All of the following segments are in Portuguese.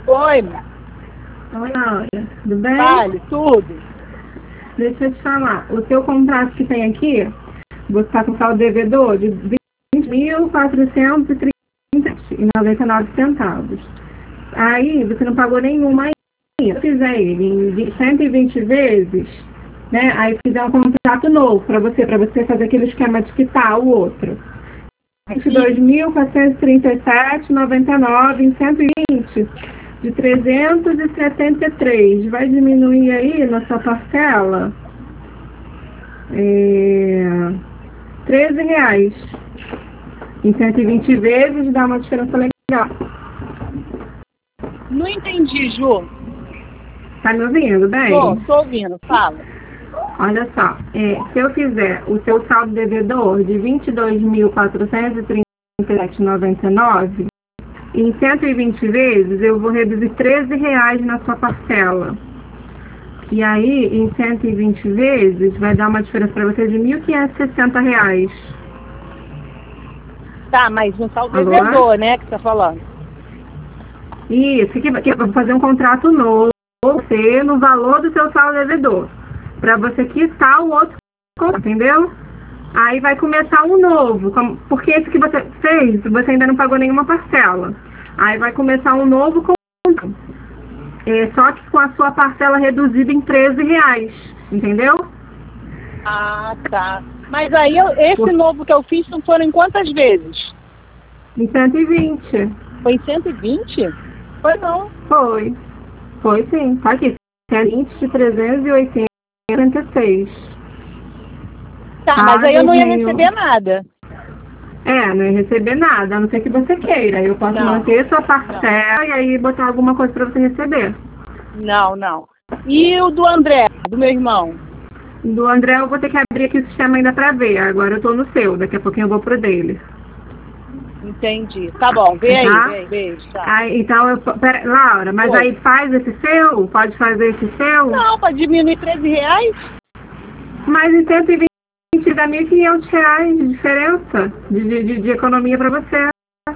Oi, Oi, Laura. Tudo bem? vale, tudo. Deixa eu te falar. O seu contrato que tem aqui, você está com saldo devedor de R$ 20.430,99. Aí, você não pagou nenhuma ainda. Se eu fizer ele em 120 vezes, né? Aí fizer um contrato novo para você fazer aquele esquema de quitar o outro. R$ 22.437,99 em 120 de 373. Vai diminuir aí na sua parcela R$ 13. Em 120 vezes dá uma diferença legal. Não entendi, Ju. Tá me ouvindo bem? Tô ouvindo, fala. Olha só, se eu fizer o seu saldo devedor de R$ 22.437,99, em 120 vezes eu vou reduzir R$ 13 na sua parcela. E aí, em 120 vezes, vai dar uma diferença para você de R$ 1.560. Tá, mas no saldo Alô? devedor, né, que você tá falando. Isso, que eu vou fazer um contrato novo você no valor do seu saldo devedor, para você quitar o outro, entendeu? Aí vai começar um novo, porque esse que você fez, você ainda não pagou nenhuma parcela. Aí vai começar um novo contrato, só que com a sua parcela reduzida em R$ 13, entendeu? Ah, tá. Mas aí esse novo que eu fiz não foram em quantas vezes? Em 120. Foi em 120? Foi não. Foi. Foi sim. Tá aqui. 120 de 380,46. Tá, mas aí eu não ia receber nada. Não ia receber nada, a não ser que você queira. Eu posso manter sua parcela e aí botar alguma coisa para você receber. Não. E o do André, do meu irmão? Do André eu vou ter que abrir aqui o sistema ainda para ver. Agora eu tô no seu, daqui a pouquinho eu vou pro dele. Entendi. Tá bom, vê aí, beijo. Tá. Aí, então, Laura, mas Oi. aí faz esse seu? Pode fazer esse seu? Não, para diminuir R$ 13? Mas em 120 dá R$ 1.500 de diferença de economia para você.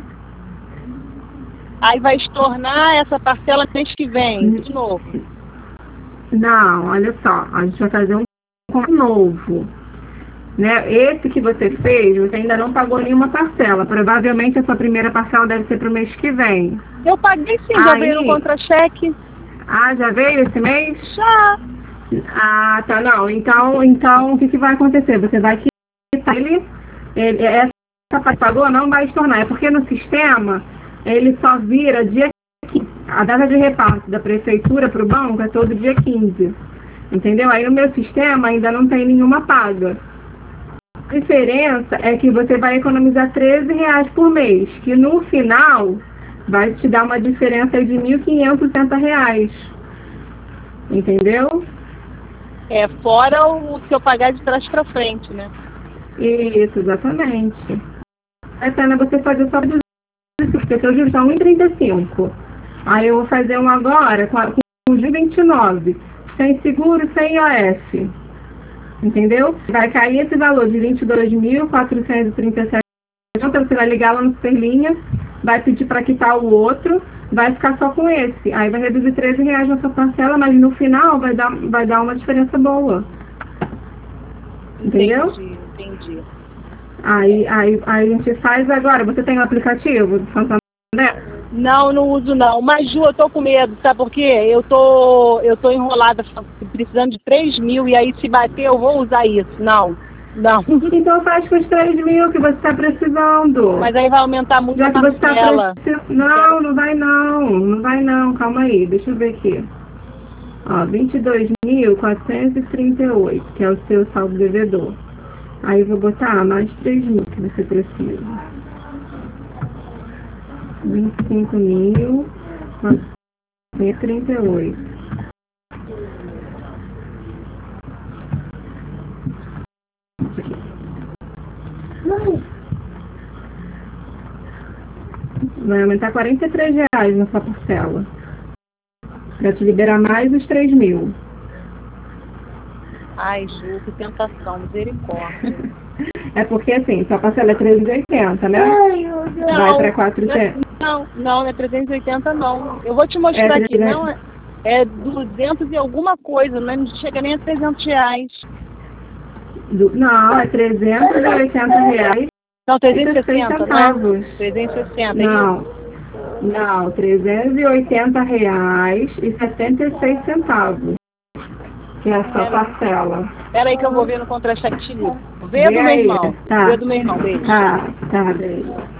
Aí vai estornar essa parcela mês que vem, de novo. Não, olha só, a gente vai fazer um novo. Né? Esse que você fez, você ainda não pagou nenhuma parcela. Provavelmente a sua primeira parcela deve ser para o mês que vem. Eu paguei sim, já veio no contra-cheque. Ah, já veio esse mês? Já. Ah, tá, não. Então o que vai acontecer? Você vai quitar essa parte que pagou não vai estornar. É porque no sistema ele só vira dia 15. A data de repasse da prefeitura para o banco é todo dia 15. Entendeu? Aí no meu sistema ainda não tem nenhuma paga. A diferença é que você vai economizar R$ 13 por mês, que no final vai te dar uma diferença de R$ 1.560. Entendeu? Fora o que eu pagar de trás para frente, né? Isso, exatamente. É pena você fazer só dos porque seus juros estão 1,35. Aí eu vou fazer um agora com de 29, sem seguro, sem IOF. Entendeu? Vai cair esse valor de 22.437. Então você vai ligar lá no Superlinha, vai pedir para quitar o outro, vai ficar só com esse. Aí vai reduzir R$ 13 na sua parcela, mas no final vai dar uma diferença boa. Entendeu? Entendi. Aí a gente faz agora. Você tem o aplicativo do Santander? Não uso não. Mas, Ju, eu tô com medo, sabe por quê? Eu tô enrolada, precisando de 3 mil, e aí se bater eu vou usar isso. Não. Então faz com os 3 mil que você está precisando. Mas aí vai aumentar muito a parcela. Não vai não. Calma aí, deixa eu ver aqui. Ó, 22.438, que é o seu saldo devedor. Aí eu vou botar mais 3 mil que você precisa. 25.438. Vai aumentar R$ 43 na sua parcela. Pra te liberar mais os 3 mil. Ai, Ju, que tentação, misericórdia. É porque assim, sua parcela é 380, né? Vai para 400. Não é 380 não. Eu vou te mostrar aqui, 300. não é 200 e alguma coisa, não chega nem a 300 reais. Não, é 380 reais Não, e 6 360, centavos. né? 360, Não, não, 380 reais e 76 centavos. Que é a sua parcela. Pera aí que eu vou ver no contra-cheque. Vê do meu aí, irmão. tá. Vê do meu irmão, beijo. Tá, beijo.